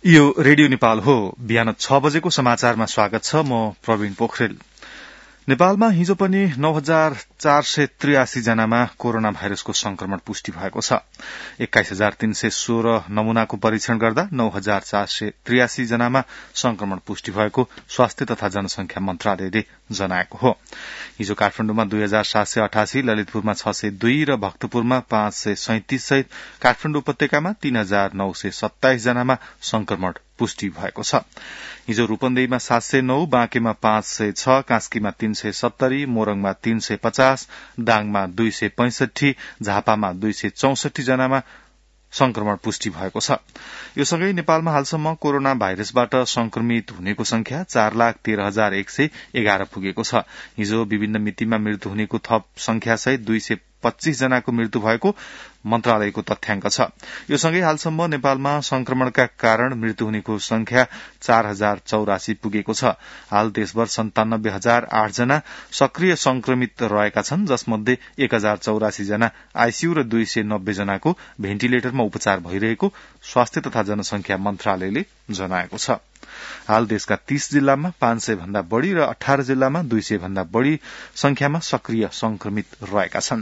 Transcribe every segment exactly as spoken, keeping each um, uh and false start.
यो रेडियो नेपाल हो। बिहान छ बजेको समाचारमा स्वागत छ। म प्रवीण पोखरेल। नेपालमा हिजो पनि नौ हजार चार सय त्रियासी जनामा कोरोना भाइरसको संक्रमण पुष्टि भएको छ। एक्काइस हजार तीन सय सोह्र नमूनाको परीक्षण गर्दा नौ हजार चार सय त्रियासी जनामा संक्रमण पुष्टि भएको स्वास्थ्य तथा जनसंख्या मन्त्रालयले जनाएको हो। हिजो काठमाडौँमा दुई हजार सात सय अठासी, ललितपुरमा छ सय दुई र भक्तपुरमा पाँच सय सैंतिस सहित काठमाडौँ उपत्यकामा तीन हजार नौ सय सत्ताइस जनामा संक्रमण पुष्टि भएको छ। हिजो रूपन्देहीमा सात सय नौ, बाँकेमा पाँच सय छ, कास्कीमा तीन सय सत्तरी, मोरङमा तीन सय पचास, दाङमा दुई सय पैंसठी, झापामा दुई सय चौसठी जनामा संक्रमण पुष्टि भएको छ। यो सँगै नेपालमा हालसम्म कोरोना भाइरसबाट संक्रमित हुनेको संख्या चार लाख तेह्र हजार एक सय एघार पुगेको छ। हिजो विभिन्न मितिमा मृत्यु हुनेको थप संख्यासहित दुई सय पच्चीस जनाको मृत्यु भएको मन्त्रालयको तथ्याङ्क छ। यो सँगै हालसम्म नेपालमा संक्रमणका कारण मृत्यु हुनेको संख्या चार हजार चौरासी पुगेको छ। हाल देशभर सन्तानब्बे हजार आठ जना सक्रिय संक्रमित रहेका छन्, जसमध्ये एक हजार चौरासी जना आईसीयू र दुई सय नब्बे जनाको भेन्टिलेटरमा उपचार भइरहेको स्वास्थ्य तथा जनसंख्या मन्त्रालयले जनाएको छ। हाल देशका तीस जिल्लामा पाँच सय भन्दा बढ़ी र अठार जिल्लामा दुई सय भन्दा बढ़ी संख्यामा सक्रिय संक्रमित रहेका छन्।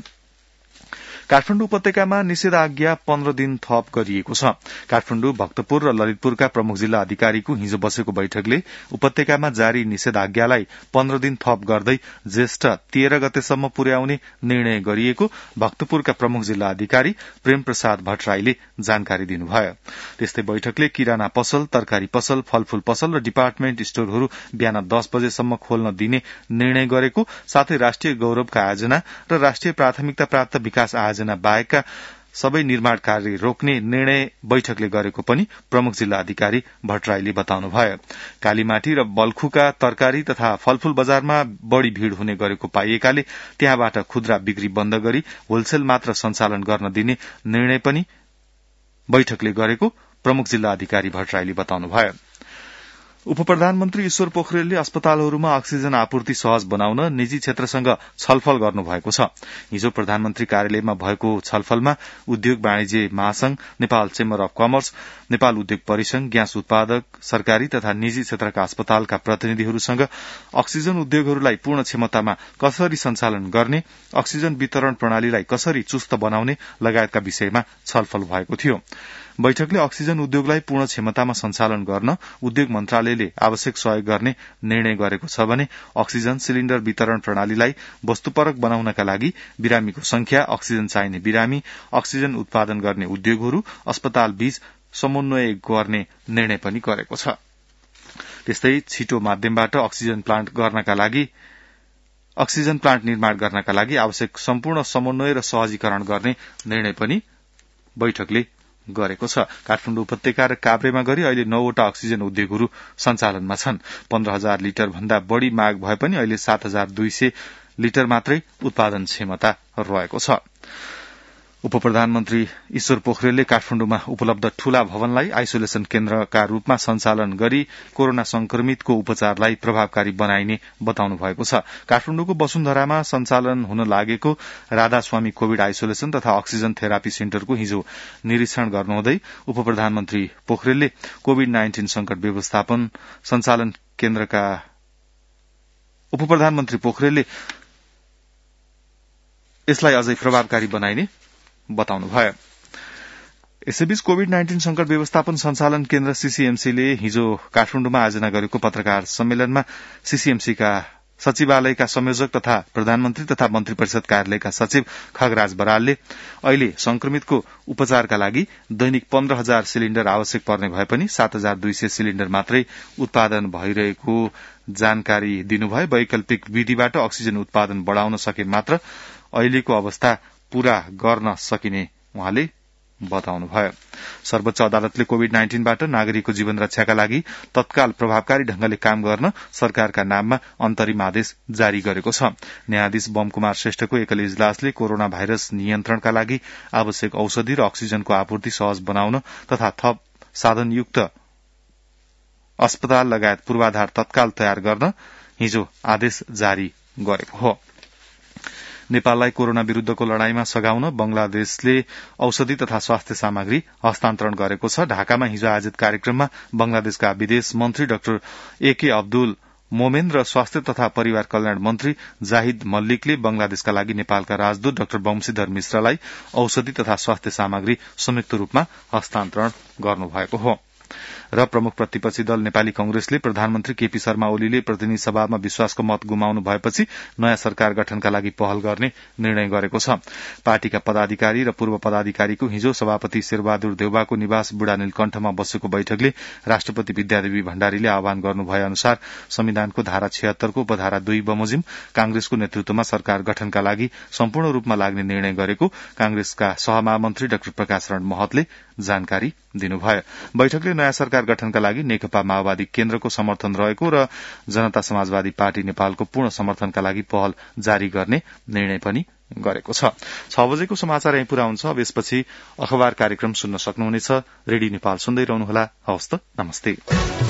काठमाडौँ उपत्यकामा निषेधाज्ञा पन्ध्र दिन थप गरिएको छ। काठमाडौँ, भक्तपुर र ललितपुरका प्रमुख जिल्ला अधिकारीको हिजो बसेको बैठकले उपत्यकामा जारी निषेधाज्ञालाई पन्ध्र दिन थप गर्दै ज्येष्ठ तेह्र गतेसम्म पुर्याउने निर्णय गरिएको भक्तपुरका प्रमुख जिल्ला अधिकारी प्रेम प्रसाद भट्टराईले जानकारी दिनुभयो। त्यस्तै बैठकले किराना पसल, तरकारी पसल, फलफूल पसल र डिपार्टमेन्ट स्टोरहरू बिहान दस बजेसम्म खोल्न दिने निर्णय गरेको, साथै राष्ट्रिय गौरवका आयोजना र राष्ट्रिय प्राथमिकता प्राप्त विकास आयोजना बाहेकका सबै निर्माण कार्य रोक्ने निर्णय बैठकले गरेको पनि प्रमुख जिल्ला अधिकारी भट्टराईले बताउनुभयो। कालीमाटी र बल्खुका तरकारी तथा फलफूल बजारमा बढ़ी भीड़ हुने गरेको पाइएकाले त्यहाँबाट खुद्रा बिक्री बन्द गरी होलसेल मात्र सञ्चालन गर्न दिने निर्णय पनि बैठकले गरेको प्रमुख जिल्ला अधिकारी भट्टराईले बताउनुभयो। उप प्रधानमन्त्री ईश्वर पोखरेलले अस्पतालहरूमा अक्सिजन आपूर्ति सहज बनाउन निजी क्षेत्रसँग छलफल गर्नुभएको छ। हिजो प्रधानमन्त्री कार्यालयमा भएको छलफलमा उद्योग वाणिज्य महासंघ, Nepal chamber of commerce, Nepal उद्योग परिसंघ, ग्यास उत्पादक, सरकारी तथा निजी क्षेत्रका अस्पतालका प्रतिनिधिहरूसँग अक्सिजन उद्योगहरूलाई पूर्ण क्षमतामा कसरी सञ्चालन गर्ने, अक्सिजन वितरण प्रणालीलाई कसरी चुस्त बनाउने लगायतका विषयमा छलफल भएको थियो। बैठकले अक्सिजन उद्योगलाई पूर्ण क्षमतामा सञ्चालन गर्न उद्योग मन्त्रालयले आवश्यक सहयोग गर्ने निर्णय गरेको छ भने अक्सिजन सिलिण्डर वितरण प्रणालीलाई वस्तुपरक बनाउनका लागि बिरामीको संख्या, अक्सिजन चाहिने बिरामी, अक्सिजन उत्पादन गर्ने उद्योगहरू, अस्पताल बीच समन्वय गर्ने निर्णय पनि गरेको छ। त्यस्तै छिटो माध्यमबाट अक्सिजन प्लान्ट गर्नका लागि अक्सिजन प्लान्ट निर्माण गर्नका लागि आवश्यक सम्पूर्ण समन्वय र सहजीकरण गर्ने निर्णय पनि बैठकले गरेको छ। काठमाडौँ उपत्यका र काभ्रेमा गरी अहिले नौवटा अक्सिजन उद्योगहरू सञ्चालनमा छन्। पन्ध्र हजार लिटर भन्दा बढ़ी माग भए पनि अहिले सात हजार दुई सय लिटर मात्रै उत्पादन क्षमता रहेको छ। उप प्रधानमन्त्री ईश्वर पोखरेलले काठमाडौँमा उपलब्ध ठूला भवनलाई आइसोलेशन केन्द्रका रूपमा सञ्चालन गरी कोरोना संक्रमितको उपचारलाई प्रभावकारी बनाइने बताउनु भएको छ। काठमाडौँको वसुन्धरामा सञ्चालन हुन लागेको राधास्वामी कोविड आइसोलेशन तथा अक्सिजन थेरापी सेन्टरको हिजो निरीक्षण गर्नुहुँदै उप प्रधानमन्त्री पोखरेलले कोविड नाइन्टीन संकट व्यवस्थापन सञ्चालन केन्द्रका उप प्रधानमन्त्री पोखरेलले यसलाई अझै प्रभावकारी बनाइने बताउनुभयो। यसैबीच कोविड नाइन्टीन संकट व्यवस्थापन सञ्चालन केन्द्र सीसीएमसीले हिजो काठमाडौँमा आयोजना गरेको पत्रकार सम्मेलनमा सीसीएमसीका सचिवालयका संयोजक तथा प्रधानमन्त्री तथा मन्त्री परिषद कार्यालयका सचिव खगराज बरालले अहिले संक्रमितको उपचारका लागि दैनिक पन्ध्र हजार सिलिण्डर आवश्यक पर्ने भए पनि सात हजार दुई सय सिलिण्डर मात्रै उत्पादन भइरहेको जानकारी दिनुभयो। वैकल्पिक विधिबाट अक्सिजन उत्पादन बढ़ाउन सके मात्र अहिलेको अवस्था पूरा गर्न सकिने उहाँले बताउनुभयो। सर्वोच्च अदालतले कोविड नाइन्टीनबाट नागरिकको जीवन रक्षाका लागि तत्काल प्रभावकारी ढंगले काम गर्न सरकारका नाममा अन्तरिम आदेश जारी गरेको छ। न्यायाधीश बम कुमार श्रेष्ठको एकल इजलासले कोरोना भाइरस नियन्त्रणका लागि आवश्यक औषधि र अक्सिजनको आपूर्ति सहज बनाउन तथा थप साधनयुक्त अस्पताल लगायत पूर्वाधार तत्काल तयार गर्न हिजो आदेश जारी गरेको हो। नेपाललाई कोरोना विरूद्धको लड़ाईमा सघाउन बंगलादेशले औषधि तथा स्वास्थ्य सामग्री हस्तान्तरण गरेको छ। ढाकामा हिजो आयोजित कार्यक्रममा बंगलादेशका विदेश मन्त्री डाक्टर एके अब्दुल मोमेन र स्वास्थ्य तथा परिवार कल्याण मन्त्री जाहिद मल्लिकले बंगलादेशका लागि नेपालका राजदूत डाक्टर वंशीधर मिश्रलाई औषधि तथा स्वास्थ्य सामग्री संयुक्त रूपमा हस्तान्तरण गर्नुभएको हो। र प्रमुख प्रतिपक्षी दल नेपाली कंग्रेसले प्रधानमन्त्री केपी शर्मा ओलीले प्रतिनिधि सभामा विश्वासको मत गुमाउनु भएपछि नयाँ सरकार गठनका लागि पहल गर्ने निर्णय गरेको छ। पार्टीका पदाधिकारी र पूर्व पदाधिकारीको हिजो सभापति शेरबहादुर देउवाको निवास बुढा नीलकण्ठमा बसेको बैठकले राष्ट्रपति विद्यादेवी भण्डारीले आह्वान गर्नु भए अनुसार संविधानको धारा छिहत्तरको उपधारा दुई बमोजिम कांग्रेसको नेतृत्वमा सरकार गठनका लागि सम्पूर्ण रूपमा लाग्ने निर्णय गरेको कांग्रेसका सहमहामन्त्री डाक्टर प्रकाश रण महतले जानकारी दिनुभयो। बैठकले नयाँ सरकार गठनका लागि नेकपा माओवादी केन्द्रको समर्थन रहेको र जनता समाजवादी पार्टी नेपालको पूर्ण समर्थनका लागि पहल जारी गर्ने निर्णय पनि गरेको छ। छ बजेको समाचार यही पूरा हुन्छ। अब यसपछि अखबार कार्यक्रम सुन्न सक्नुहुनेछ। रेडियो नेपाल सुन्दै रहनुहोला। हवस् त, नमस्ते।